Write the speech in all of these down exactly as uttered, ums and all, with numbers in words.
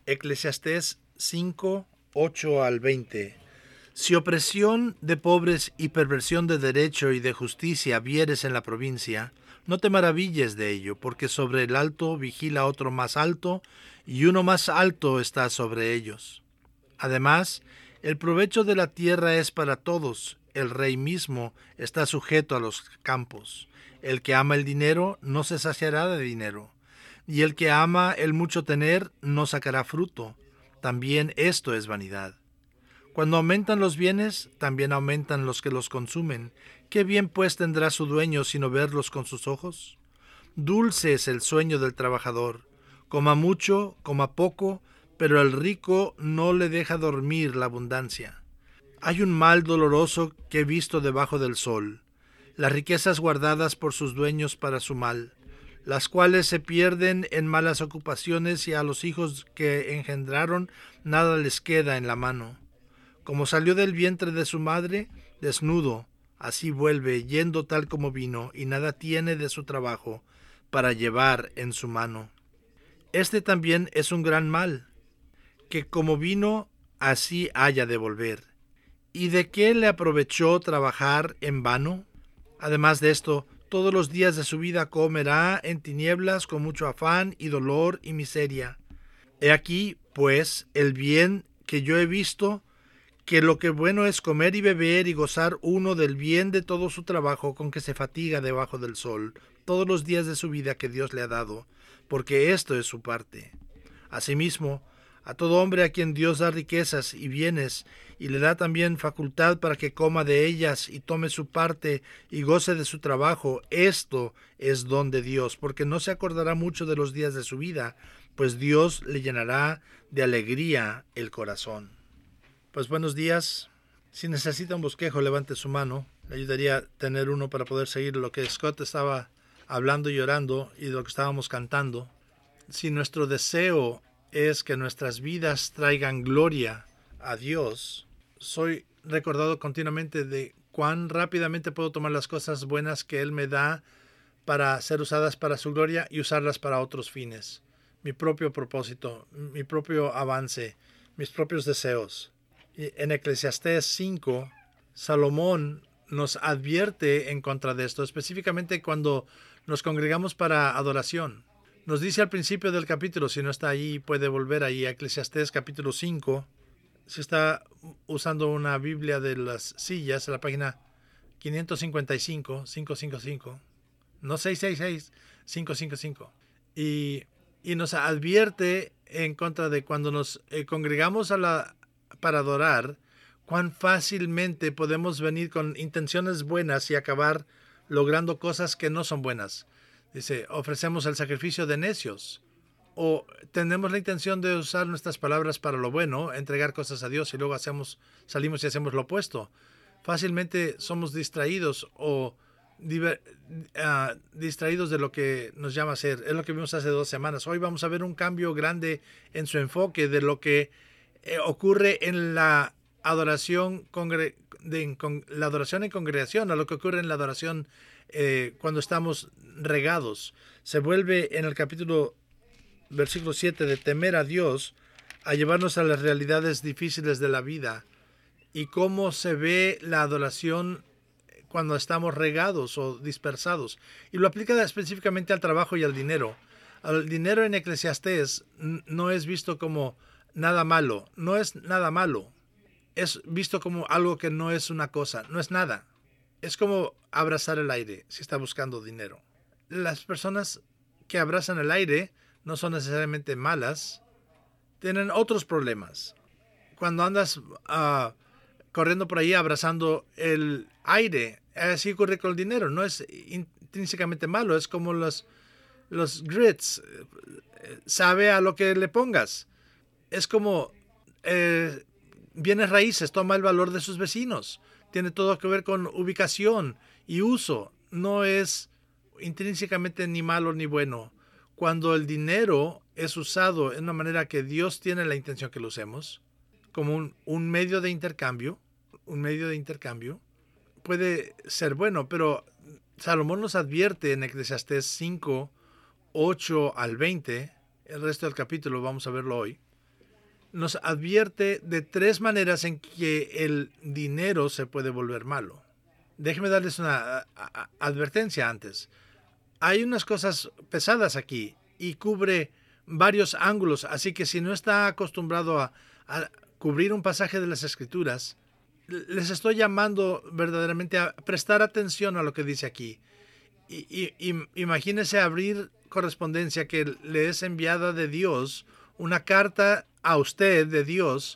Eclesiastés cinco, ocho al veinte. Si opresión de pobres y perversión de derecho y de justicia vieres en la provincia, no te maravilles de ello, porque sobre el alto vigila otro más alto, y uno más alto está sobre ellos. Además, el provecho de la tierra es para todos. El rey mismo está sujeto a los campos. El que ama el dinero no se saciará de dinero, y el que ama el mucho tener no sacará fruto. También esto es vanidad. Cuando aumentan los bienes, también aumentan los que los consumen. ¿Qué bien pues tendrá su dueño sino verlos con sus ojos? Dulce es el sueño del trabajador. Coma mucho, coma poco, pero el rico no le deja dormir la abundancia. Hay un mal doloroso que he visto debajo del sol, las riquezas guardadas por sus dueños para su mal, las cuales se pierden en malas ocupaciones, y a los hijos que engendraron nada les queda en la mano. Como salió del vientre de su madre, desnudo, así vuelve, yendo tal como vino, y nada tiene de su trabajo para llevar en su mano. Este también es un gran mal, que como vino, así haya de volver. ¿Y de qué le aprovechó trabajar en vano? Además de esto, todos los días de su vida comerá en tinieblas con mucho afán y dolor y miseria. He aquí, pues, el bien que yo he visto, que lo que bueno es comer y beber y gozar uno del bien de todo su trabajo con que se fatiga debajo del sol, todos los días de su vida que Dios le ha dado, porque esto es su parte. Asimismo, a todo hombre a quien Dios da riquezas y bienes, y le da también facultad para que coma de ellas y tome su parte y goce de su trabajo, esto es don de Dios, porque no se acordará mucho de los días de su vida, pues Dios le llenará de alegría el corazón. Pues buenos días. Si necesita un bosquejo, levante su mano. Le ayudaría a tener uno para poder seguir lo que Scott estaba hablando y orando y lo que estábamos cantando. Si nuestro deseo es que nuestras vidas traigan gloria a Dios, soy recordado continuamente de cuán rápidamente puedo tomar las cosas buenas que Él me da para ser usadas para su gloria y usarlas para otros fines. Mi propio propósito, mi propio avance, mis propios deseos. En Eclesiastés cinco, Salomón nos advierte en contra de esto, específicamente cuando nos congregamos para adoración. Nos dice al principio del capítulo, si no está ahí, puede volver ahí a Eclesiastés capítulo cinco. Si está usando una Biblia de las sillas, la página quinientos cincuenta y cinco, quinientos cincuenta y cinco, no seiscientos sesenta y seis, quinientos cincuenta y cinco. Y, y nos advierte en contra de cuando nos eh, congregamos a la para adorar, cuán fácilmente podemos venir con intenciones buenas y acabar logrando cosas que no son buenas. Dice, ofrecemos el sacrificio de necios, o tenemos la intención de usar nuestras palabras para lo bueno, entregar cosas a Dios, y luego hacemos, salimos y hacemos lo opuesto. Fácilmente somos distraídos o diver, uh, distraídos de lo que nos llama a ser. Es lo que vimos hace dos semanas. Hoy vamos a ver un cambio grande en su enfoque de lo que Eh, ocurre en la adoración congre de, en con, la adoración en congregación, a lo que ocurre en la adoración eh, cuando estamos regados. Se vuelve en el capítulo versículo siete de temer a Dios a llevarnos a las realidades difíciles de la vida, y cómo se ve la adoración cuando estamos regados o dispersados, y lo aplica específicamente al trabajo y al dinero. El dinero en Eclesiastés no es visto como nada malo, no es nada malo, es visto como algo que no es una cosa, no es nada. Es como abrazar el aire si está buscando dinero. Las personas que abrazan el aire no son necesariamente malas, tienen otros problemas. Cuando andas uh, corriendo por ahí abrazando el aire, así ocurre con el dinero, no es intrínsecamente malo, es como los, los grits, sabe a lo que le pongas. Es como eh, bienes raíces, toma el valor de sus vecinos. Tiene todo que ver con ubicación y uso. No es intrínsecamente ni malo ni bueno. Cuando el dinero es usado en una manera que Dios tiene la intención que lo usemos, como un, un medio de intercambio, un medio de intercambio, puede ser bueno, pero Salomón nos advierte en Eclesiastés cinco, ocho al veinte, el resto del capítulo vamos a verlo hoy, nos advierte de tres maneras en que el dinero se puede volver malo. Déjenme darles una advertencia antes. Hay unas cosas pesadas aquí y cubre varios ángulos, así que si no está acostumbrado a, a cubrir un pasaje de las Escrituras, les estoy llamando verdaderamente a prestar atención a lo que dice aquí. Y, y, y imagínense abrir correspondencia que le es enviada de Dios, una carta a usted de Dios.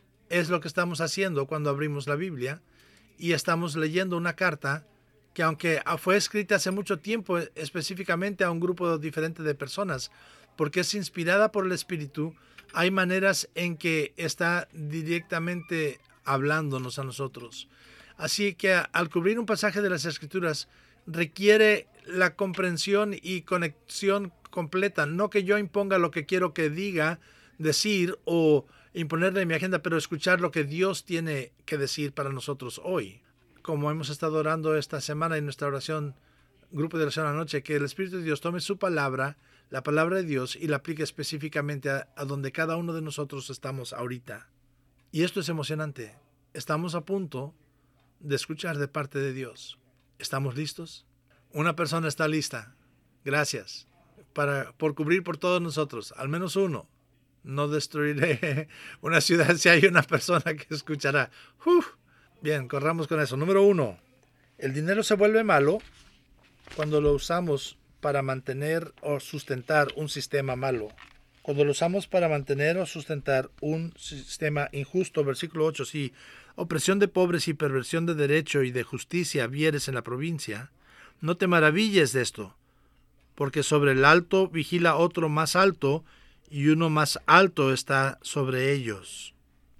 Es lo que estamos haciendo cuando abrimos la Biblia y estamos leyendo una carta que, aunque fue escrita hace mucho tiempo, específicamente a un grupo diferente de personas, porque es inspirada por el Espíritu, hay maneras en que está directamente hablándonos a nosotros. Así que al cubrir un pasaje de las Escrituras requiere la comprensión y conexión completa, no que yo imponga lo que quiero que diga, decir o imponerle en mi agenda, pero escuchar lo que Dios tiene que decir para nosotros hoy. Como hemos estado orando esta semana en nuestra oración, grupo de oración a la noche, que el Espíritu de Dios tome su palabra, la palabra de Dios, y la aplique específicamente a, a donde cada uno de nosotros estamos ahorita. Y esto es emocionante. Estamos a punto de escuchar de parte de Dios. ¿Estamos listos? Una persona está lista. Gracias para, por cubrir por todos nosotros, al menos uno. No destruiré una ciudad si hay una persona que escuchará. Uf. Bien, corramos con eso. Número uno. El dinero se vuelve malo cuando lo usamos para mantener o sustentar un sistema malo. Cuando lo usamos para mantener o sustentar un sistema injusto. Versículo ocho. Si opresión de pobres y perversión de derecho y de justicia vieres en la provincia, no te maravilles de esto, porque sobre el alto vigila otro más alto, y uno más alto está sobre ellos.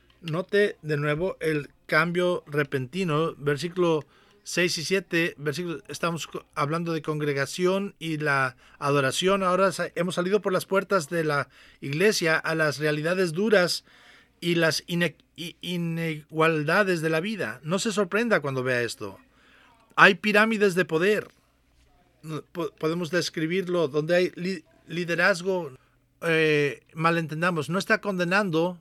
Note de nuevo el cambio repentino, versículo seis y siete, versículo, estamos hablando de congregación y la adoración. Ahora hemos salido por las puertas de la iglesia a las realidades duras y las ine- inigualdades de la vida. No se sorprenda cuando vea esto. Hay pirámides de poder. Podemos describirlo donde hay li- liderazgo. Eh, malentendamos, no está condenando,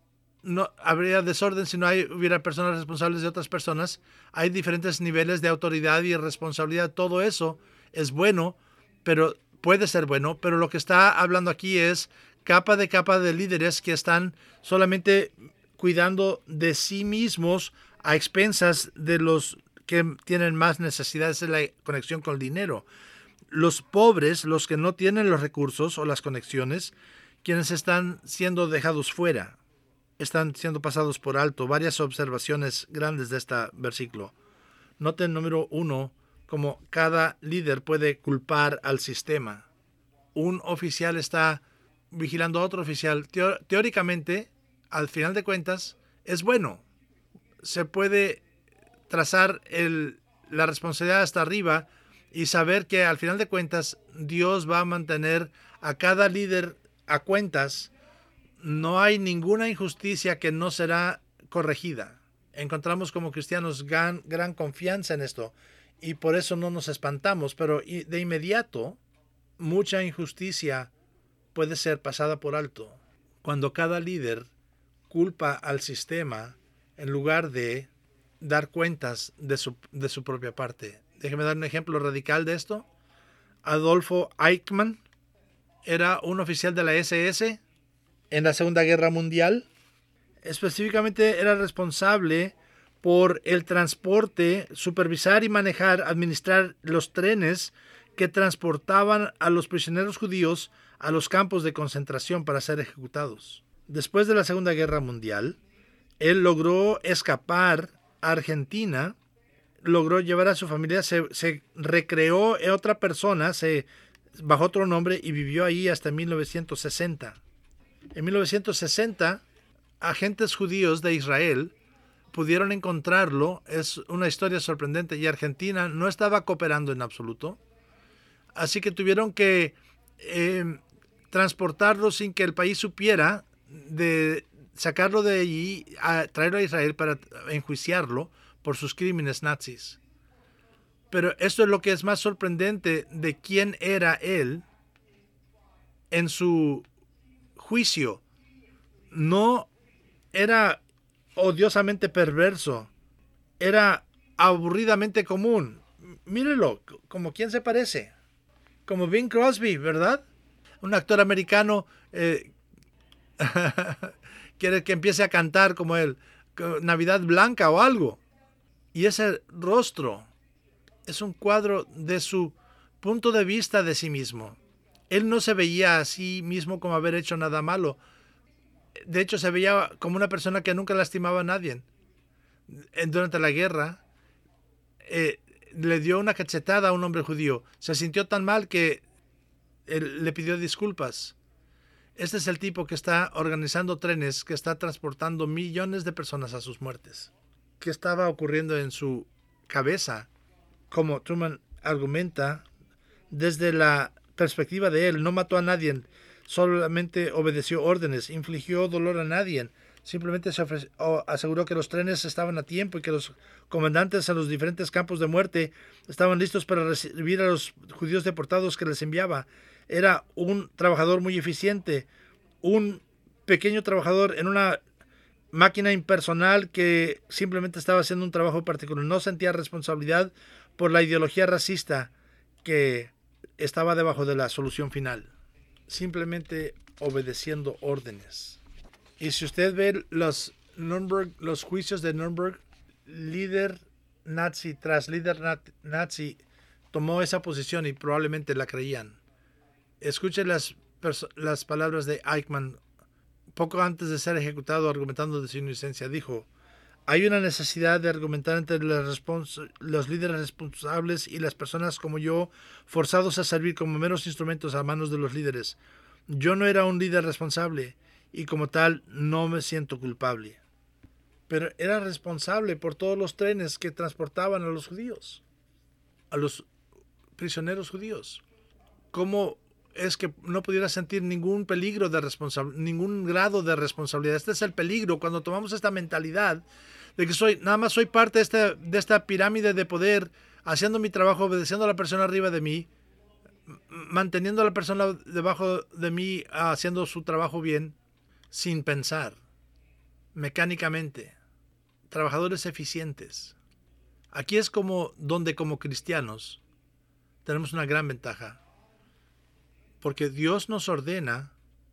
no habría desorden si no hay, hubiera personas responsables de otras personas. Hay diferentes niveles de autoridad y responsabilidad. Todo eso es bueno, pero puede ser bueno, pero lo que está hablando aquí es capa de capa de líderes que están solamente cuidando de sí mismos a expensas de los que tienen más necesidades de la conexión con el dinero. Los pobres, los que no tienen los recursos o las conexiones, quienes están siendo dejados fuera, están siendo pasados por alto. Varias observaciones grandes de este versículo. Noten, número uno, cómo cada líder puede culpar al sistema. Un oficial está vigilando a otro oficial. Teo- teóricamente, al final de cuentas, es bueno. Se puede trazar el, la responsabilidad hasta arriba y saber que al final de cuentas Dios va a mantener a cada líder a cuentas. No hay ninguna injusticia que no será corregida. Encontramos como cristianos gran, gran confianza en esto y por eso no nos espantamos, pero de inmediato mucha injusticia puede ser pasada por alto cuando cada líder culpa al sistema en lugar de dar cuentas de su, de su propia parte. Déjeme dar un ejemplo radical de esto. Adolfo Eichmann era un oficial de la ese ese en la Segunda Guerra Mundial. Específicamente era responsable por el transporte, supervisar y manejar, administrar los trenes que transportaban a los prisioneros judíos a los campos de concentración para ser ejecutados. Después de la Segunda Guerra Mundial, él logró escapar a Argentina, logró llevar a su familia, se, se recreó en otra persona, se bajo otro nombre y vivió ahí hasta mil novecientos sesenta. En mil novecientos sesenta, agentes judíos de Israel pudieron encontrarlo. Es una historia sorprendente y Argentina no estaba cooperando en absoluto. Así que tuvieron que eh, transportarlo sin que el país supiera, de sacarlo de allí, a traerlo a Israel para enjuiciarlo por sus crímenes nazis. Pero esto es lo que es más sorprendente de quién era él en su juicio. no era odiosamente perverso, era aburridamente común. Mírelo, como quién se parece, como Bing Crosby, ¿verdad? Un actor americano eh, quiere que empiece a cantar como él, Navidad Blanca o algo. Y ese rostro es un cuadro de su punto de vista de sí mismo. Él no se veía a sí mismo como haber hecho nada malo. De hecho, se veía como una persona que nunca lastimaba a nadie. Durante la guerra, eh, le dio una cachetada a un hombre judío. Se sintió tan mal que él le pidió disculpas. Este es el tipo que está organizando trenes, que está transportando millones de personas a sus muertes. ¿Qué estaba ocurriendo en su cabeza? Como Truman argumenta, desde la perspectiva de él, no mató a nadie, solamente obedeció órdenes, infligió dolor a nadie, simplemente se ofrece, oh, aseguró que los trenes estaban a tiempo y que los comandantes a los diferentes campos de muerte estaban listos para recibir a los judíos deportados que les enviaba. Era un trabajador muy eficiente, un pequeño trabajador en una máquina impersonal que simplemente estaba haciendo un trabajo particular. No sentía responsabilidad por la ideología racista que estaba debajo de la solución final, simplemente obedeciendo órdenes. Y si usted ve los Nürnberg, los juicios de Nürnberg, líder nazi tras líder nazi tomó esa posición y probablemente la creían. Escuche las, las palabras de Eichmann poco antes de ser ejecutado, argumentando de su inocencia. Dijo: hay una necesidad de argumentar entre los, los líderes responsables y las personas como yo, forzados a servir como meros instrumentos a manos de los líderes. Yo no era un líder responsable y como tal no me siento culpable. Pero era responsable por todos los trenes que transportaban a los judíos, a los prisioneros judíos. ¿Cómo es que no pudiera sentir ningún peligro de responsabilidad, ningún grado de responsabilidad? Este es el peligro cuando tomamos esta mentalidad de que soy nada más soy parte de esta, de esta pirámide de poder, haciendo mi trabajo, obedeciendo a la persona arriba de mí, manteniendo a la persona debajo de mí, haciendo su trabajo bien, sin pensar, mecánicamente, trabajadores eficientes. Aquí es como donde como cristianos tenemos una gran ventaja, porque Dios nos ordena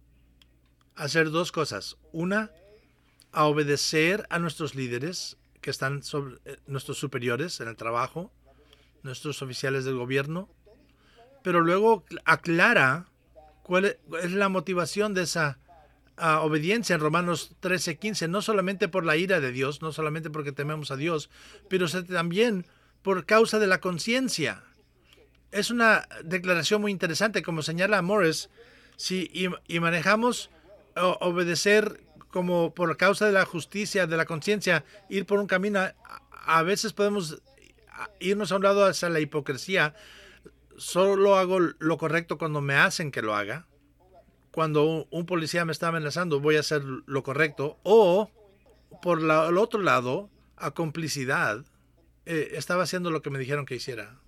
hacer dos cosas. Una, a obedecer a nuestros líderes, que están sobre eh, nuestros superiores en el trabajo, nuestros oficiales del gobierno, pero luego aclara cuál es la motivación de esa uh, obediencia en Romanos trece quince, no solamente por la ira de Dios, no solamente porque tememos a Dios, pero también por causa de la conciencia. Es una declaración muy interesante, como señala Morris, si y, y manejamos uh, obedecer como por causa de la justicia, de la conciencia, ir por un camino, a, a veces podemos irnos a un lado hacia la hipocresía. Solo hago lo correcto cuando me hacen que lo haga. Cuando un, un policía me está amenazando, voy a hacer lo correcto. O, por la, el otro lado, a complicidad, eh, estaba haciendo lo que me dijeron que hiciera.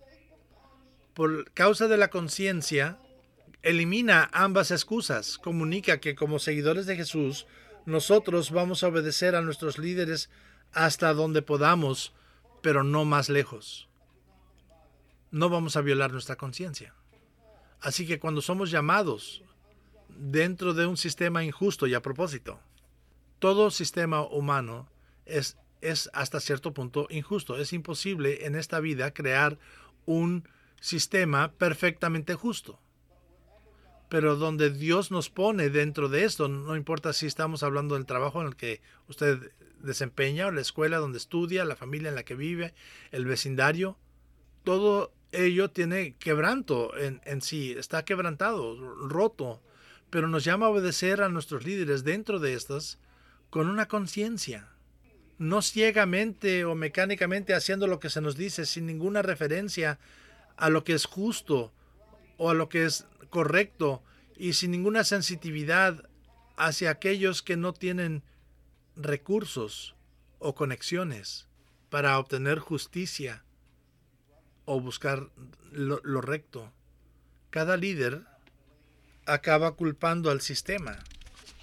Por causa de la conciencia, elimina ambas excusas. Comunica que como seguidores de Jesús, nosotros vamos a obedecer a nuestros líderes hasta donde podamos, pero no más lejos. No vamos a violar nuestra conciencia. Así que cuando somos llamados dentro de un sistema injusto, y a propósito, todo sistema humano es, es hasta cierto punto injusto. Es imposible en esta vida crear un sistema perfectamente justo. Pero donde Dios nos pone dentro de esto, no importa si estamos hablando del trabajo en el que usted desempeña, o la escuela donde estudia, la familia en la que vive, el vecindario, todo ello tiene quebranto en, en sí, está quebrantado, roto, pero nos llama a obedecer a nuestros líderes dentro de estas con una conciencia, no ciegamente o mecánicamente haciendo lo que se nos dice sin ninguna referencia a lo que es justo o a lo que es correcto y sin ninguna sensitividad hacia aquellos que no tienen recursos o conexiones para obtener justicia o buscar lo, lo recto. Cada líder acaba culpando al sistema.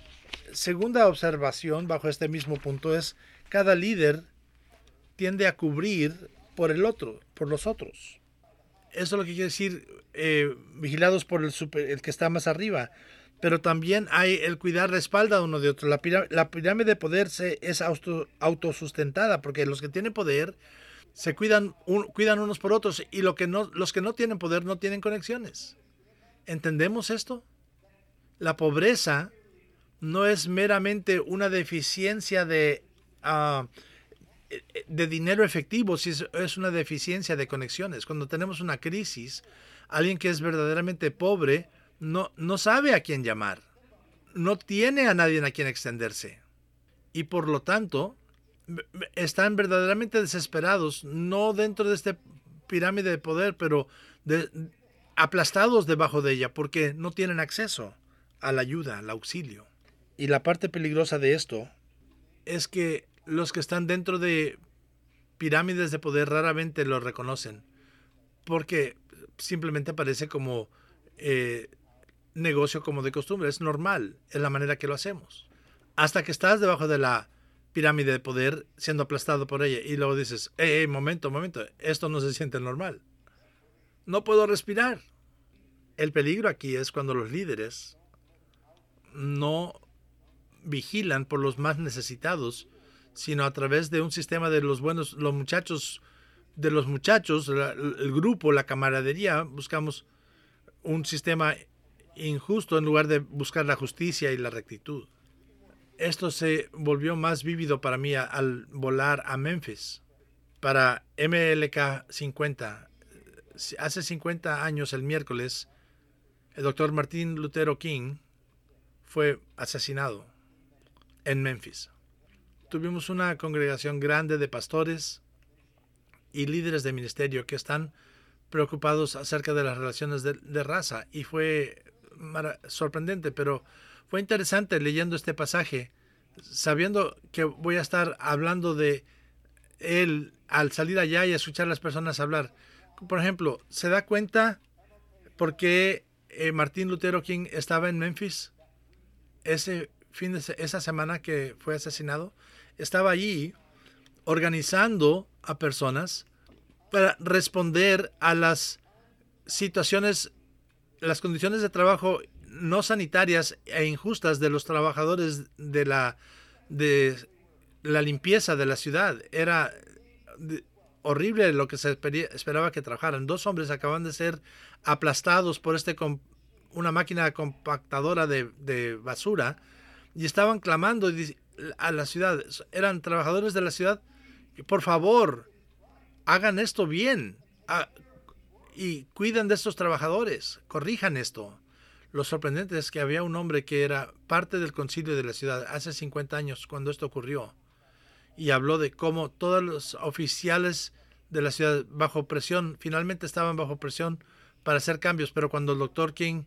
segunda observación bajo este mismo punto es, cada líder tiende a cubrir por el otro, por los otros. Eso es lo que quiere decir eh, vigilados por el, super, el que está más arriba. Pero también hay el cuidar la espalda uno de otro. La, pirá la pirámide de poder se, es auto autosustentada, porque los que tienen poder se cuidan, un, cuidan unos por otros, y lo que no, los que no tienen poder no tienen conexiones. ¿Entendemos esto? La pobreza no es meramente una deficiencia de, uh, de dinero efectivo, si es, es una deficiencia de conexiones. Cuando tenemos una crisis, alguien que es verdaderamente pobre no, no sabe a quién llamar, no tiene a nadie a quien extenderse, y por lo tanto están verdaderamente desesperados, no dentro de esta pirámide de poder, pero de, aplastados debajo de ella, porque no tienen acceso a la ayuda, al auxilio. Y la parte peligrosa de esto es que los que están dentro de pirámides de poder raramente lo reconocen, porque simplemente parece como eh, negocio como de costumbre, es normal, es la manera que lo hacemos. Hasta que estás debajo de la pirámide de poder siendo aplastado por ella y luego dices, hey, hey, momento, momento, esto no se siente normal. No puedo respirar. El peligro aquí es cuando los líderes no vigilan por los más necesitados, sino a través de un sistema de los buenos, los muchachos, de los muchachos, la, el grupo, la camaradería, buscamos un sistema injusto en lugar de buscar la justicia y la rectitud. Esto se volvió más vívido para mí al volar a Memphis para M L K cincuenta. Hace cincuenta años, el miércoles, el doctor Martin Luther King fue asesinado en Memphis. Tuvimos una congregación grande de pastores y líderes de ministerio que están preocupados acerca de las relaciones de, de raza, y fue sorprendente, pero fue interesante leyendo este pasaje, sabiendo que voy a estar hablando de él al salir allá y escuchar a las personas hablar. Por ejemplo, ¿se da cuenta por qué eh, Martin Luther King estaba en Memphis ese fin de esa semana que fue asesinado? Estaba allí organizando a personas para responder a las situaciones, las condiciones de trabajo no sanitarias e injustas de los trabajadores de la, de la limpieza de la ciudad. Era horrible lo que se esperaba que trabajaran. Dos hombres acaban de ser aplastados por este una máquina compactadora de, de basura, y estaban clamando a la ciudad. Eran trabajadores de la ciudad. Por favor, hagan esto bien ah, y cuiden de estos trabajadores, corrijan esto. Lo sorprendente es que había un hombre que era parte del concilio de la ciudad hace cincuenta años cuando esto ocurrió, y habló de cómo todos los oficiales de la ciudad bajo presión, finalmente estaban bajo presión para hacer cambios, pero cuando el doctor King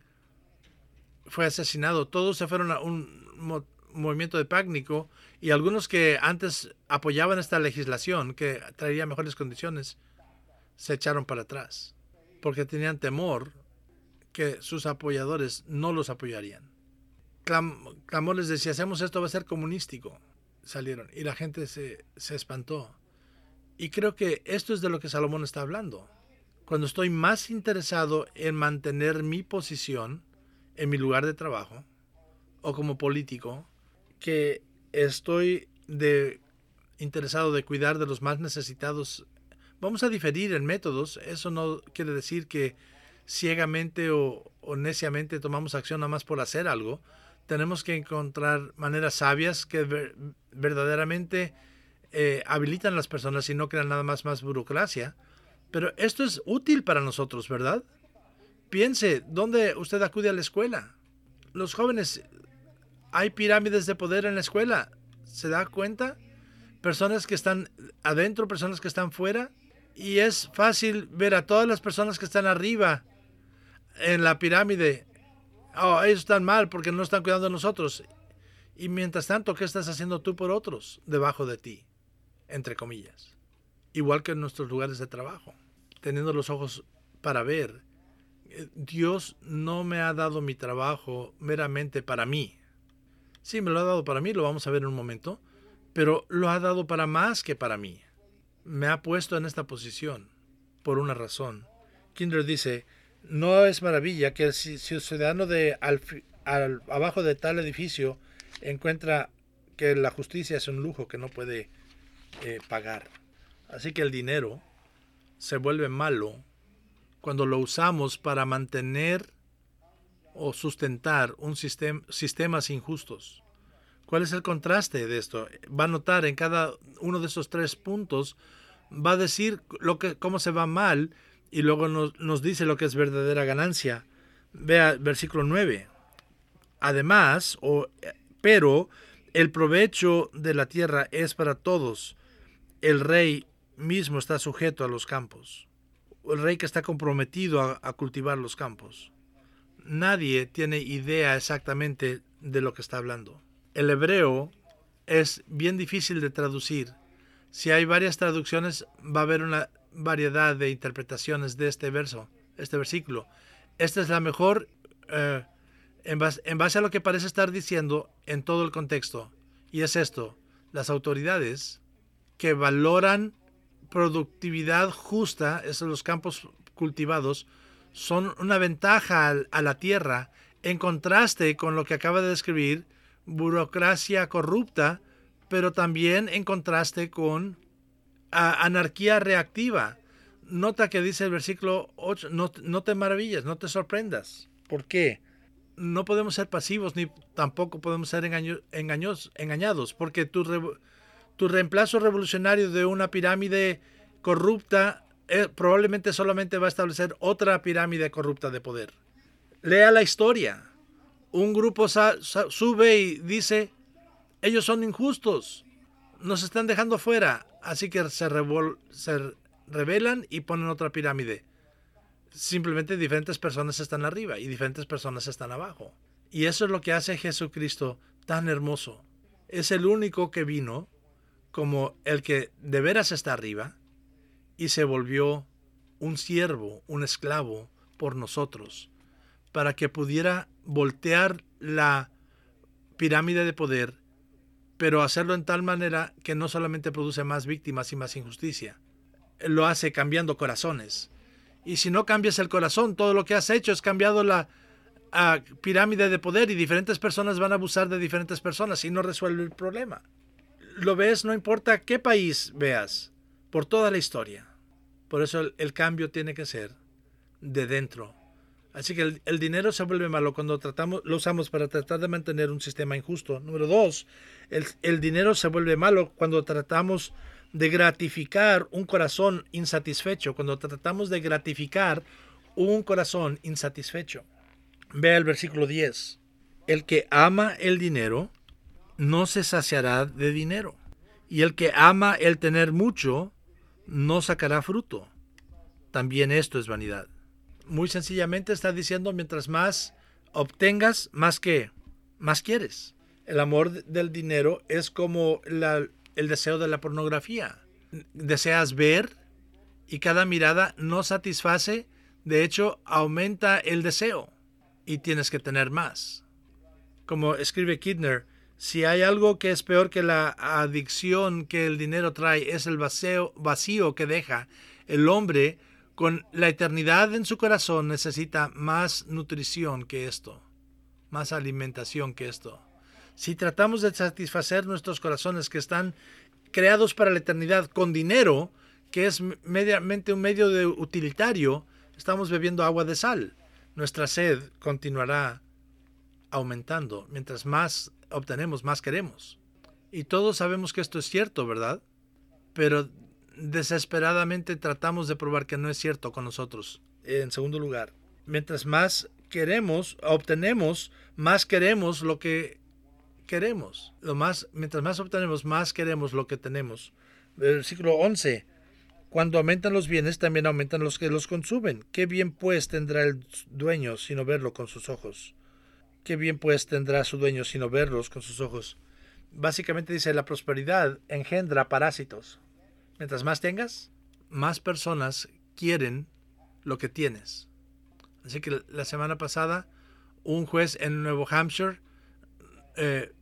fue asesinado, todos se fueron a un mo movimiento de pánico, y algunos que antes apoyaban esta legislación que traería mejores condiciones se echaron para atrás porque tenían temor que sus apoyadores no los apoyarían. Clam clamores de si hacemos esto va a ser comunístico salieron, y la gente se, se espantó. Y creo que esto es de lo que Salomón está hablando. Cuando estoy más interesado en mantener mi posición en mi lugar de trabajo o como político, que estoy de, interesado de cuidar de los más necesitados. Vamos a diferir en métodos. Eso no quiere decir que ciegamente o, o neciamente tomamos acción nada más por hacer algo. Tenemos que encontrar maneras sabias que ver, verdaderamente eh, habilitan a las personas y no crean nada más más burocracia. Pero esto es útil para nosotros, ¿verdad? Piense, ¿dónde usted acude a la escuela? Los jóvenes, hay pirámides de poder en la escuela. ¿Se da cuenta? Personas que están adentro, personas que están fuera. Y es fácil ver a todas las personas que están arriba en la pirámide. Oh, ellos están mal porque no están cuidando de nosotros. Y mientras tanto, ¿qué estás haciendo tú por otros debajo de ti? Entre comillas. Igual que en nuestros lugares de trabajo. Teniendo los ojos para ver. Dios no me ha dado mi trabajo meramente para mí. Sí, me lo ha dado para mí, lo vamos a ver en un momento, pero lo ha dado para más que para mí. Me ha puesto en esta posición por una razón. Kinder dice, no es maravilla que el ciudadano de al, al, abajo de tal edificio encuentra que la justicia es un lujo que no puede eh, pagar. Así que el dinero se vuelve malo cuando lo usamos para mantener o sustentar un sistema, sistemas injustos. ¿Cuál es el contraste de esto? Va a notar en cada uno de esos tres puntos, va a decir lo que, cómo se va mal y luego nos, nos dice lo que es verdadera ganancia. Vea versículo nueve. Además, o, pero el provecho de la tierra es para todos. El rey mismo está sujeto a los campos. El rey que está comprometido a, a cultivar los campos. Nadie tiene idea exactamente de lo que está hablando. El hebreo es bien difícil de traducir. Si hay varias traducciones, va a haber una variedad de interpretaciones de este verso, este versículo. Esta es la mejor eh, en, base, en base a lo que parece estar diciendo en todo el contexto. Y es esto: las autoridades que valoran productividad justa, esos los campos cultivados, son una ventaja a, a la tierra, en contraste con lo que acaba de describir, burocracia corrupta, pero también en contraste con a, anarquía reactiva. Nota que dice el versículo ocho, no, no te maravilles, no te sorprendas. ¿Por qué? No podemos ser pasivos ni tampoco podemos ser engaño, engaños, engañados, porque tu, re, tu reemplazo revolucionario de una pirámide corrupta eh, probablemente solamente va a establecer otra pirámide corrupta de poder. Lea la historia. Un grupo sa, sa, sube y dice, ellos son injustos, nos están dejando fuera, así que se, revol, se rebelan y ponen otra pirámide. Simplemente diferentes personas están arriba y diferentes personas están abajo. Y eso es lo que hace Jesucristo tan hermoso. Es el único que vino como el que de veras está arriba y se volvió un siervo, un esclavo por nosotros, para que pudiera voltear la pirámide de poder, pero hacerlo en tal manera que no solamente produce más víctimas y más injusticia, lo hace cambiando corazones. Y si no cambias el corazón, todo lo que has hecho es cambiado la uh, pirámide de poder y diferentes personas van a abusar de diferentes personas y no resuelve el problema. Lo ves, no importa qué país veas, por toda la historia. Por eso el, el cambio tiene que ser de dentro. Así que el, el dinero se vuelve malo cuando tratamos, lo usamos para tratar de mantener un sistema injusto. Número dos, el, el dinero se vuelve malo cuando tratamos de gratificar un corazón insatisfecho, cuando tratamos de gratificar un corazón insatisfecho. Vea el versículo diez. El que ama el dinero no se saciará de dinero, y el que ama el tener mucho no sacará fruto. También esto es vanidad. Muy sencillamente está diciendo, mientras más obtengas, más que, más quieres. El amor del dinero es como la, el deseo de la pornografía. Deseas ver y cada mirada no satisface, de hecho aumenta el deseo y tienes que tener más. Como escribe Kidner, si hay algo que es peor que la adicción que el dinero trae, es el vacío, vacío que deja. El hombre con la eternidad en su corazón necesita más nutrición que esto, más alimentación que esto. Si tratamos de satisfacer nuestros corazones que están creados para la eternidad con dinero, que es mediamente un medio de utilitario, estamos bebiendo agua de sal. Nuestra sed continuará aumentando. Mientras más obtenemos, más queremos. Y todos sabemos que esto es cierto, ¿verdad? Pero desesperadamente tratamos de probar que no es cierto con nosotros. En segundo lugar, mientras más queremos, obtenemos, más queremos lo que queremos. Lo más, mientras más obtenemos, más queremos lo que tenemos. Versículo once. Cuando aumentan los bienes, también aumentan los que los consumen. ¿Qué bien pues tendrá el dueño sino verlo con sus ojos? ¿Qué bien pues tendrá su dueño sino verlos con sus ojos? Básicamente dice, la prosperidad engendra parásitos. Mientras más tengas, más personas quieren lo que tienes. Así que la semana pasada, un juez en Nuevo Hampshire eh,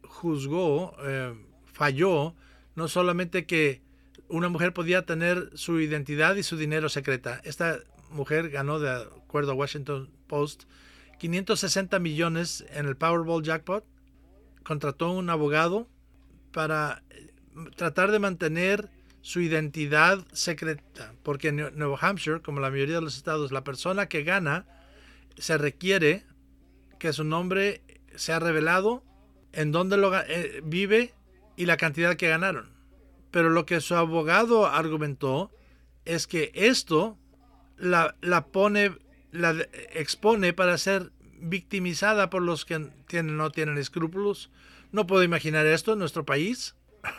juzgó, eh, falló, no solamente que una mujer podía tener su identidad y su dinero secreta. Esta mujer ganó, de acuerdo a Washington Post, quinientos sesenta millones en el Powerball Jackpot. Contrató un abogado para tratar de mantener su identidad secreta, porque en Nuevo Hampshire, como la mayoría de los estados, la persona que gana se requiere que su nombre sea revelado, en dónde lo, eh, vive y la cantidad que ganaron. Pero lo que su abogado argumentó es que esto la, la pone, la expone para ser victimizada por los que tienen, no tienen escrúpulos. No puedo imaginar esto en nuestro país.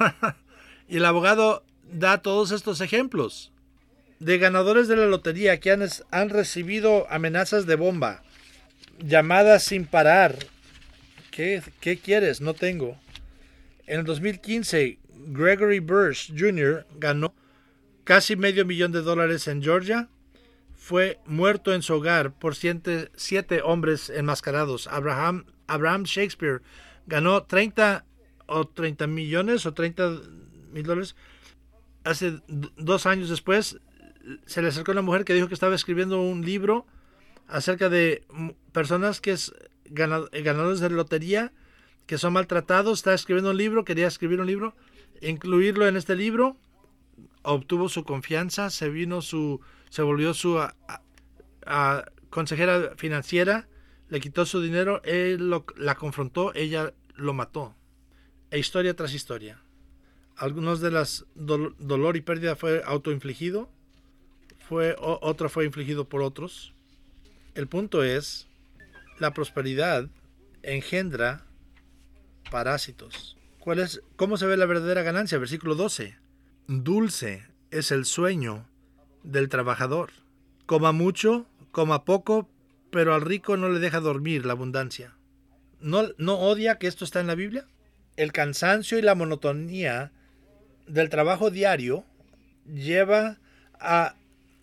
Y el abogado da todos estos ejemplos de ganadores de la lotería que han, han recibido amenazas de bomba, llamadas sin parar. ¿Qué, qué quieres? No tengo. En el dos mil quince, Gregory Bursch junior ganó casi medio millón de dólares en Georgia. Fue muerto en su hogar por siete, siete hombres enmascarados. Abraham, Abraham Shakespeare ganó treinta o treinta millones o treinta mil dólares. Hace dos años después se le acercó una mujer que dijo que estaba escribiendo un libro acerca de personas que es ganadores de lotería, que son maltratados. Está escribiendo un libro, quería escribir un libro, incluirlo en este libro. Obtuvo su confianza, se vino su, se volvió su a, a, a consejera financiera, le quitó su dinero, él lo, la confrontó, ella lo mató. E historia tras historia. Algunos de las do, dolor y pérdida fue autoinfligido, fue o, otro fue infligido por otros. El punto es, la prosperidad engendra parásitos. ¿Cuál es, cómo se ve la verdadera ganancia? Versículo doce. Dulce es el sueño del trabajador. Coma mucho, coma poco, pero al rico no le deja dormir la abundancia. ¿No, no odia que esto está en la Biblia? El cansancio y la monotonía del trabajo diario lleva a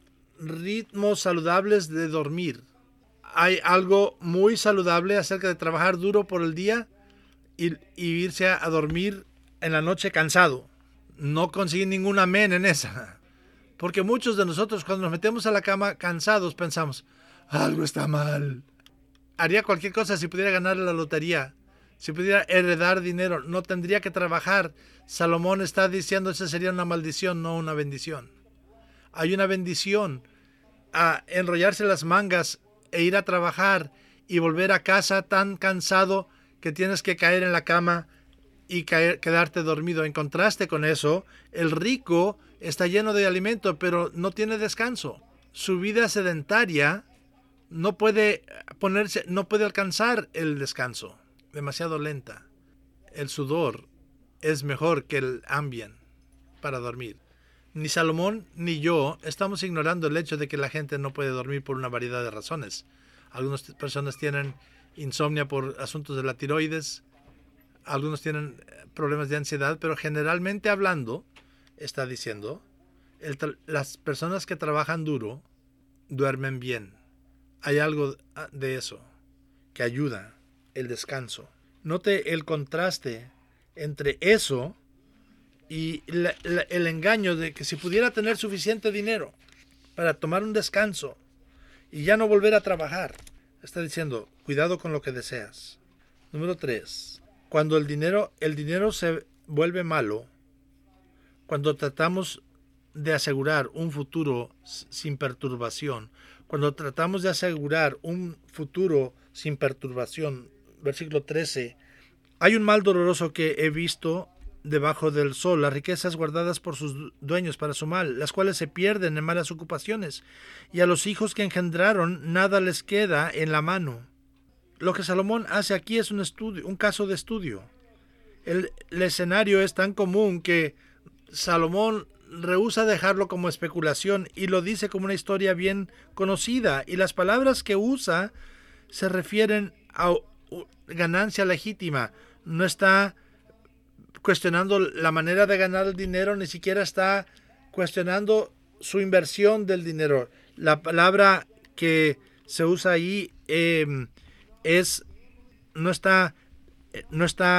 ritmos saludables de dormir. Hay algo muy saludable acerca de trabajar duro por el día y, y irse a, a dormir en la noche cansado. No consiguen ningún amén en esa. Porque muchos de nosotros cuando nos metemos a la cama cansados pensamos, algo está mal. Haría cualquier cosa si pudiera ganar la lotería, si pudiera heredar dinero, no tendría que trabajar. Salomón está diciendo esa sería una maldición, no una bendición. Hay una bendición a enrollarse las mangas e ir a trabajar y volver a casa tan cansado que tienes que caer en la cama y caer, quedarte dormido. En contraste con eso, el rico está lleno de alimento, pero no tiene descanso. Su vida sedentaria no puede ponerse, no puede alcanzar el descanso. Demasiado lenta. El sudor es mejor que el Ambien para dormir. Ni Salomón ni yo estamos ignorando el hecho de que la gente no puede dormir por una variedad de razones. Algunas personas tienen insomnio por asuntos de la tiroides, algunos tienen problemas de ansiedad, pero generalmente hablando, está diciendo, el las personas que trabajan duro duermen bien. Hay algo de eso que ayuda, el descanso. Note el contraste entre eso y la, la, el engaño de que si pudiera tener suficiente dinero para tomar un descanso y ya no volver a trabajar. Está diciendo, cuidado con lo que deseas. Número tres. Cuando el dinero, el dinero se vuelve malo, cuando tratamos de asegurar un futuro sin perturbación, cuando tratamos de asegurar un futuro sin perturbación, versículo trece, hay un mal doloroso que he visto debajo del sol, las riquezas guardadas por sus dueños para su mal, las cuales se pierden en malas ocupaciones, y a los hijos que engendraron nada les queda en la mano. Lo que Salomón hace aquí es un estudio, un caso de estudio. El, el escenario es tan común que Salomón rehúsa dejarlo como especulación y lo dice como una historia bien conocida, y las palabras que usa se refieren a ganancia legítima. No está cuestionando la manera de ganar el dinero, ni siquiera está cuestionando su inversión del dinero. La palabra que se usa ahí eh, es no está no está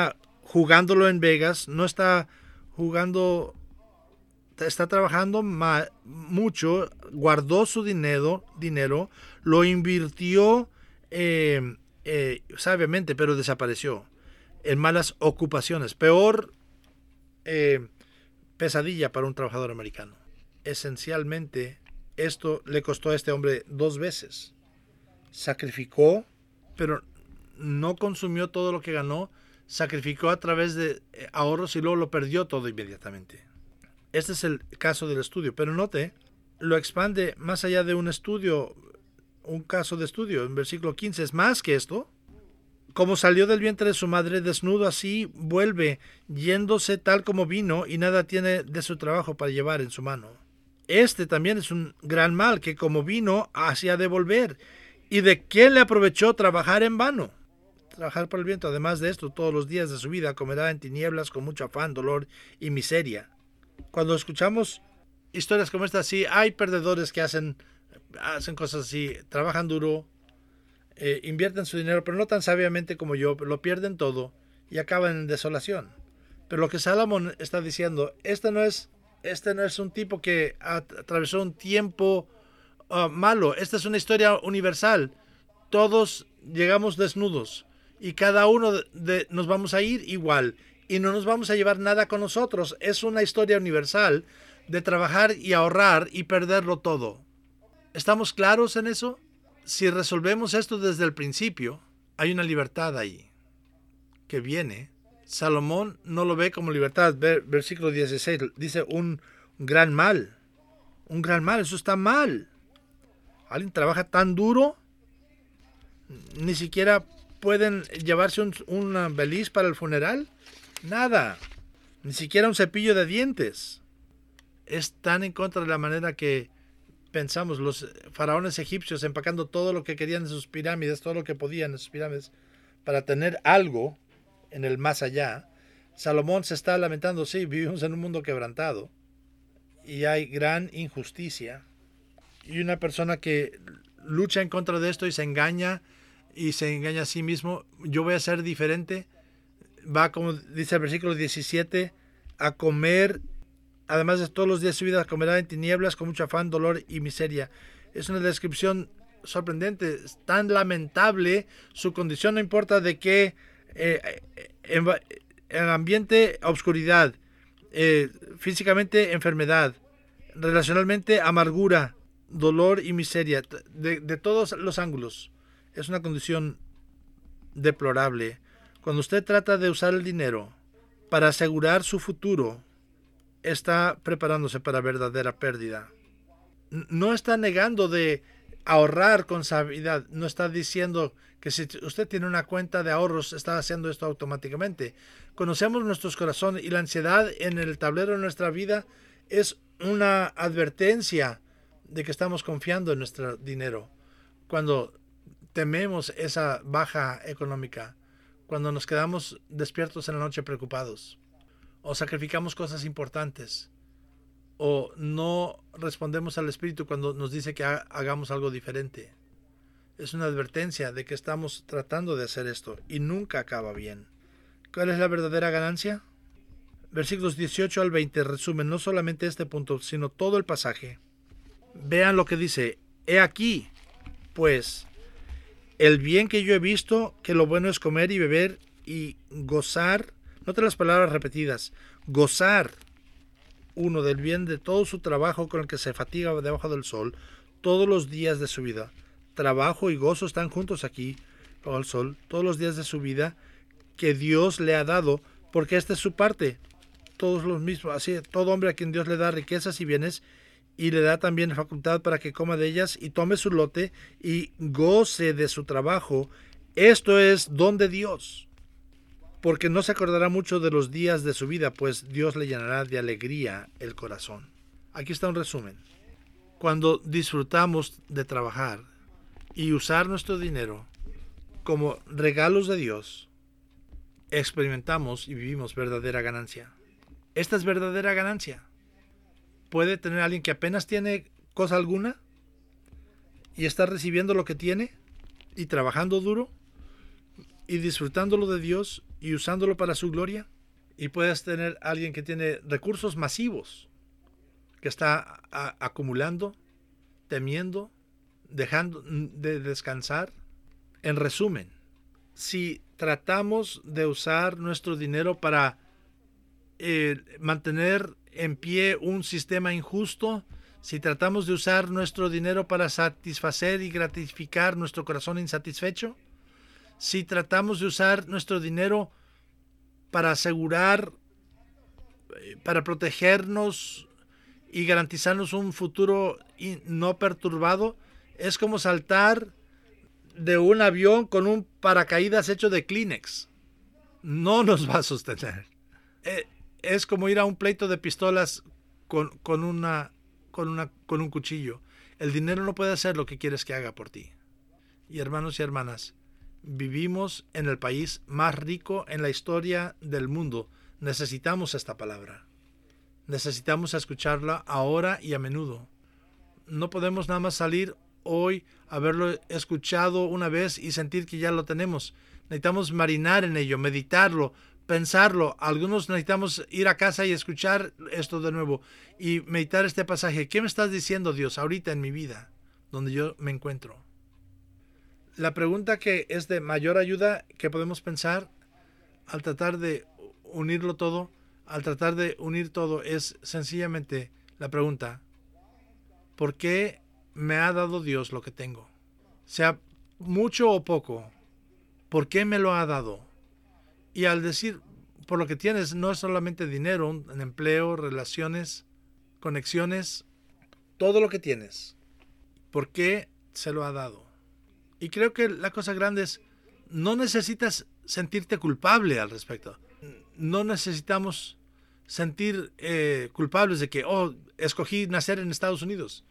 jugándolo en Vegas, no está jugando, está trabajando ma- mucho, guardó su dinero, dinero lo invirtió eh, eh, sabiamente, pero desapareció en malas ocupaciones. Peor eh, pesadilla para un trabajador americano. Esencialmente, esto le costó a este hombre dos veces. Sacrificó, pero no consumió todo lo que ganó. Sacrificó a través de ahorros y luego lo perdió todo inmediatamente. Este es el caso del estudio, pero note, lo expande más allá de un estudio, un caso de estudio. En versículo quince es más que esto. Como salió del vientre de su madre, desnudo así vuelve, yéndose tal como vino, y nada tiene de su trabajo para llevar en su mano. Este también es un gran mal, que como vino, así ha de volver. ¿Y de qué le aprovechó trabajar en vano? Trabajar por el viento. Además de esto, todos los días de su vida comerá en tinieblas con mucho afán, dolor y miseria. Cuando escuchamos historias como esta, sí, hay perdedores que hacen, hacen cosas así, trabajan duro, eh, invierten su dinero, pero no tan sabiamente como yo, lo pierden todo y acaban en desolación. Pero lo que Salomón está diciendo, este no es, este no es un tipo que atravesó un tiempo uh, malo, esta es una historia universal. Todos llegamos desnudos y cada uno de, de, nos vamos a ir igual y no nos vamos a llevar nada con nosotros. Es una historia universal de trabajar y ahorrar y perderlo todo. ¿Estamos claros en eso? Si resolvemos esto desde el principio, hay una libertad ahí que viene. Salomón no lo ve como libertad. Versículo dieciséis dice un gran mal. Un gran mal, eso está mal. Alguien trabaja tan duro, ni siquiera pueden llevarse un, un beliz para el funeral. Nada. Ni siquiera un cepillo de dientes. Es tan en contra de la manera que pensamos. Los faraones egipcios empacando todo lo que querían en sus pirámides, todo lo que podían en sus pirámides, para tener algo en el más allá. Salomón se está lamentando, sí, vivimos en un mundo quebrantado y hay gran injusticia. Y una persona que lucha en contra de esto y se engaña y se engaña a sí mismo, yo voy a ser diferente, va, como dice el versículo diecisiete, a comer, además de todos los días de su vida, comerá en tinieblas con mucho afán, dolor y miseria. Es una descripción sorprendente, es tan lamentable su condición, no importa de qué, eh, en, en ambiente, obscuridad, eh, físicamente, enfermedad, relacionalmente, amargura, dolor y miseria, de, de todos los ángulos. Es una condición deplorable. Cuando usted trata de usar el dinero para asegurar su futuro, está preparándose para verdadera pérdida. No está negando de ahorrar con sabiduría, no está diciendo que si usted tiene una cuenta de ahorros está haciendo esto automáticamente. Conocemos nuestros corazones y la ansiedad en el tablero de nuestra vida es una advertencia de que estamos confiando en nuestro dinero. Cuando tememos esa baja económica, cuando nos quedamos despiertos en la noche preocupados, o sacrificamos cosas importantes, o no respondemos al Espíritu cuando nos dice que ha- hagamos algo diferente. Es una advertencia de que estamos tratando de hacer esto y nunca acaba bien. ¿Cuál es la verdadera ganancia? Versículos dieciocho al veinte resumen no solamente este punto, sino todo el pasaje. Vean lo que dice: he aquí, pues, el bien que yo he visto, que lo bueno es comer y beber y gozar. Note las palabras repetidas: gozar uno del bien de todo su trabajo con el que se fatiga debajo del sol todos los días de su vida. Trabajo y gozo están juntos aquí bajo el sol todos los días de su vida que Dios le ha dado, porque esta es su parte. Todos los mismos, así, todo hombre a quien Dios le da riquezas y bienes y le da también facultad para que coma de ellas y tome su lote y goce de su trabajo, esto es don de Dios, porque no se acordará mucho de los días de su vida, pues Dios le llenará de alegría el corazón. Aquí está un resumen. Cuando disfrutamos de trabajar y usar nuestro dinero como regalos de Dios, experimentamos y vivimos verdadera ganancia. Esta es verdadera ganancia. Puede tener alguien que apenas tiene cosa alguna y está recibiendo lo que tiene y trabajando duro y disfrutándolo de Dios y usándolo para su gloria. Y puedes tener a alguien que tiene recursos masivos, que está a, acumulando, temiendo, dejando de descansar. En resumen, si tratamos de usar nuestro dinero para eh, mantener en pie un sistema injusto, si tratamos de usar nuestro dinero para satisfacer y gratificar nuestro corazón insatisfecho, si tratamos de usar nuestro dinero para asegurar, para protegernos y garantizarnos un futuro no perturbado, es como saltar de un avión con un paracaídas hecho de Kleenex. No nos va a sostener. Es como ir a un pleito de pistolas con, con, una, con, una, con un cuchillo. El dinero no puede hacer lo que quieres que haga por ti. Y hermanos y hermanas, vivimos en el país más rico en la historia del mundo. Necesitamos esta palabra. Necesitamos escucharla ahora y a menudo. No podemos nada más salir hoy, haberlo escuchado una vez y sentir que ya lo tenemos. Necesitamos marinar en ello, meditarlo, pensarlo. Algunos necesitamos ir a casa y escuchar esto de nuevo y meditar este pasaje. ¿Qué me estás diciendo, Dios, ahorita en mi vida, donde yo me encuentro? La pregunta que es de mayor ayuda que podemos pensar al tratar de unirlo todo, al tratar de unir todo, es sencillamente la pregunta: ¿por qué me ha dado Dios lo que tengo? Sea mucho o poco, ¿por qué me lo ha dado? Y al decir por lo que tienes, no es solamente dinero, un empleo, relaciones, conexiones, todo lo que tienes. ¿Por qué se lo ha dado? Y creo que la cosa grande es, no necesitas sentirte culpable al respecto. No necesitamos sentir eh, culpables de que, oh, escogí nacer en Estados Unidos.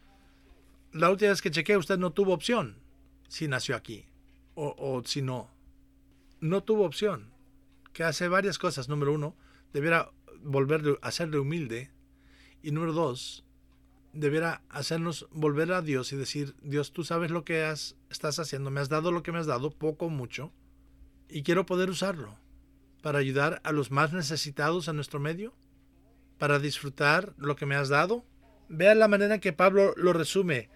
La última vez que chequeé, usted no tuvo opción si nació aquí. O, o si no. No tuvo opción. Que hace varias cosas. Número uno, debiera volver a serle humilde. Y número dos, debiera hacernos volver a Dios y decir: Dios, tú sabes lo que has, estás haciendo, me has dado lo que me has dado, poco o mucho, y quiero poder usarlo para ayudar a los más necesitados en nuestro medio, para disfrutar lo que me has dado. Vean la manera en que Pablo lo resume.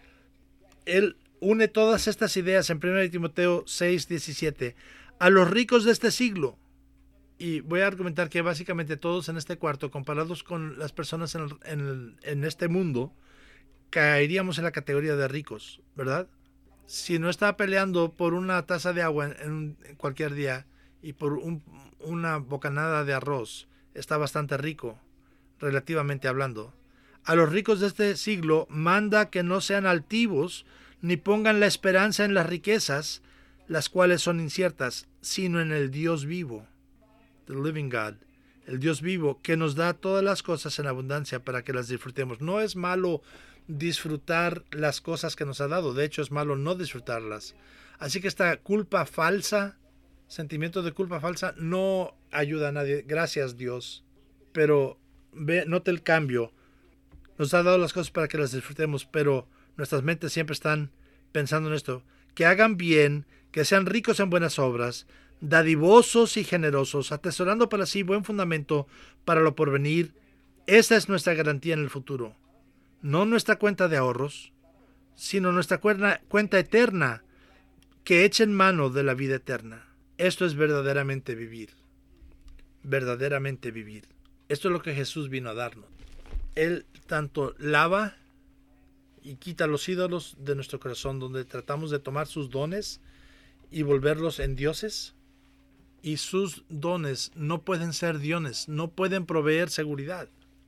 Él une todas estas ideas en primera de Timoteo seis diecisiete. A los ricos de este siglo. Y voy a argumentar que básicamente todos en este cuarto, comparados con las personas en, el, en, el, en este mundo, caeríamos en la categoría de ricos, ¿verdad? Si no está peleando por una taza de agua en, en, en cualquier día y por un, una bocanada de arroz, está bastante rico, relativamente hablando. A los ricos de este siglo manda que no sean altivos ni pongan la esperanza en las riquezas, las cuales son inciertas, sino en el Dios vivo, the living God, el Dios vivo, que nos da todas las cosas en abundancia para que las disfrutemos. No es malo disfrutar las cosas que nos ha dado, de hecho es malo no disfrutarlas. Así que esta culpa falsa, sentimiento de culpa falsa, no ayuda a nadie. Gracias, Dios. Pero ve, note el cambio. Nos ha dado las cosas para que las disfrutemos, pero nuestras mentes siempre están pensando en esto. Que hagan bien, que sean ricos en buenas obras, dadivosos y generosos, atesorando para sí buen fundamento para lo porvenir. Esa es nuestra garantía en el futuro. No nuestra cuenta de ahorros, sino nuestra cuenta, cuenta eterna, que echa en mano de la vida eterna. Esto es verdaderamente vivir. Verdaderamente vivir. Esto es lo que Jesús vino a darnos. Él tanto lava y quita los ídolos de nuestro corazón, donde tratamos de tomar sus dones y volverlos en dioses. Y sus dones no pueden ser dioses, no pueden proveer seguridad.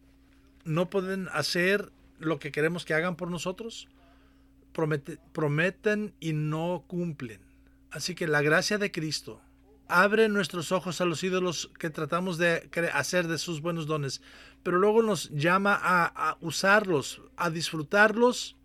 No pueden hacer lo que queremos que hagan por nosotros. Promete, prometen y no cumplen. Así que la gracia de Cristo abre nuestros ojos a los ídolos que tratamos de hacer de sus buenos dones, pero luego nos llama a, a usarlos, a disfrutarlos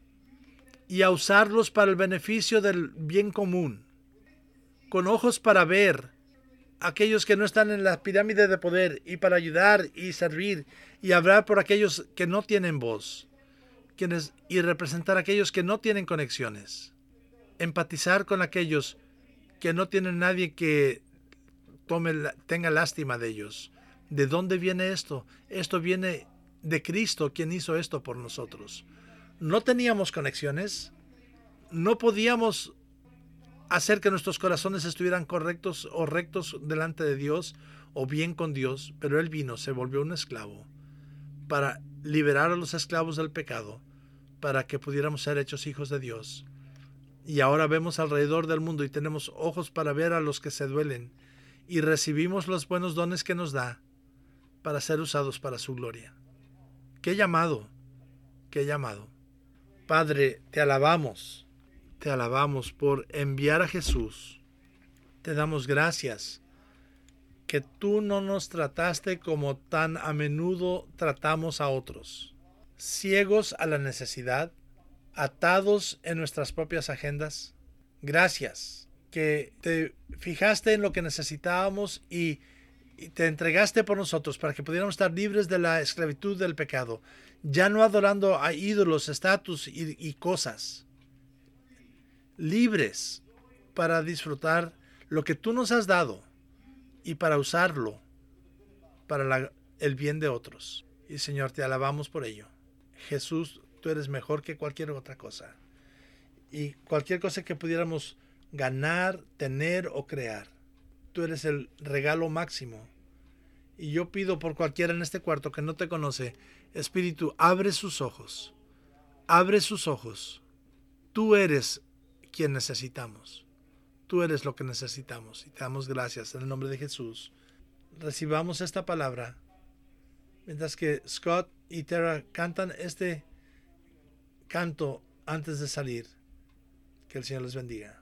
y a usarlos para el beneficio del bien común, con ojos para ver a aquellos que no están en la pirámide de poder y para ayudar y servir y hablar por aquellos que no tienen voz, quienes, y representar a aquellos que no tienen conexiones, empatizar con aquellos que no tienen nadie que tome, tenga lástima de ellos. ¿De dónde viene esto? Esto viene de Cristo, quien hizo esto por nosotros. No teníamos conexiones, no podíamos hacer que nuestros corazones estuvieran correctos o rectos delante de Dios o bien con Dios, pero Él vino, se volvió un esclavo para liberar a los esclavos del pecado, para que pudiéramos ser hechos hijos de Dios. Y ahora vemos alrededor del mundo y tenemos ojos para ver a los que se duelen y recibimos los buenos dones que nos da para ser usados para su gloria. ¡Qué llamado! ¡Qué llamado! Padre, te alabamos, te alabamos por enviar a Jesús. Te damos gracias que tú no nos trataste como tan a menudo tratamos a otros, ciegos a la necesidad, atados en nuestras propias agendas. Gracias que te fijaste en lo que necesitábamos y, y te entregaste por nosotros para que pudiéramos estar libres de la esclavitud del pecado, ya no adorando a ídolos, estatus y, y cosas, libres para disfrutar lo que tú nos has dado y para usarlo para la, el bien de otros. Y Señor, te alabamos por ello. Jesús, tú eres mejor que cualquier otra cosa. Y cualquier cosa que pudiéramos ganar, tener o crear, tú eres el regalo máximo. Y yo pido por cualquiera en este cuarto que no te conoce, Espíritu, abre sus ojos. Abre sus ojos. Tú eres quien necesitamos. Tú eres lo que necesitamos. Y te damos gracias en el nombre de Jesús. Recibamos esta palabra. Mientras que Scott y Tara cantan este canto antes de salir. Que el Señor les bendiga.